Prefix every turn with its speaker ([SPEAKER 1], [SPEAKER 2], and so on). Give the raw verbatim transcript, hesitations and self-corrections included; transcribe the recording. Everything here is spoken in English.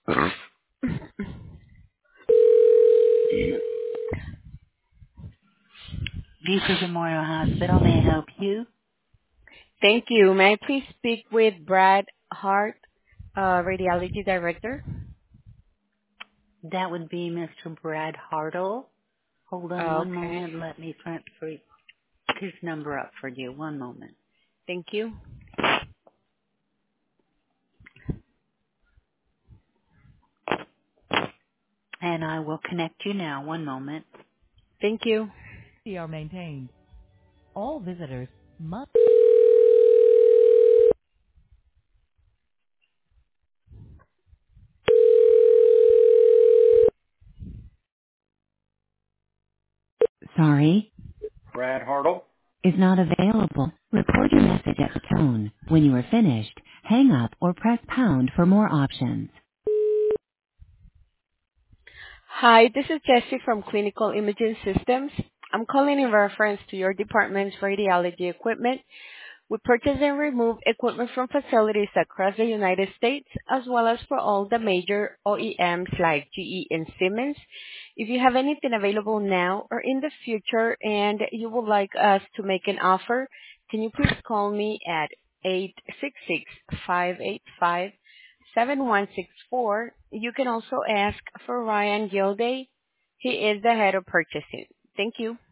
[SPEAKER 1] Visa Memorial Hospital, may I help you?
[SPEAKER 2] Thank you. May I please speak with Brad Hart, uh, Radiology Director?
[SPEAKER 1] That would be Mister Brad Hartle. Hold on one
[SPEAKER 2] Okay.
[SPEAKER 1] moment. Let me transfer his number up for you. One moment.
[SPEAKER 2] Thank you.
[SPEAKER 1] And I will connect you now. One moment.
[SPEAKER 2] Thank you.
[SPEAKER 3] Are maintained. All visitors must. Sorry,
[SPEAKER 4] Brad Hartle.
[SPEAKER 3] is not available. Record your message at the tone. When you are finished, hang up or press pound for more options.
[SPEAKER 2] Hi, this is Jessie from Clinical Imaging Systems. I'm calling in reference to your department's radiology equipment. We purchase and remove equipment from facilities across the United States, as well as for all the major O E Ms like G E and Siemens. If you have anything available now or in the future and you would like us to make an offer, can you please call me at eight six six, five eight five, seven one six four. You can also ask for Ryan Gilday. He is the head of purchasing. Thank you.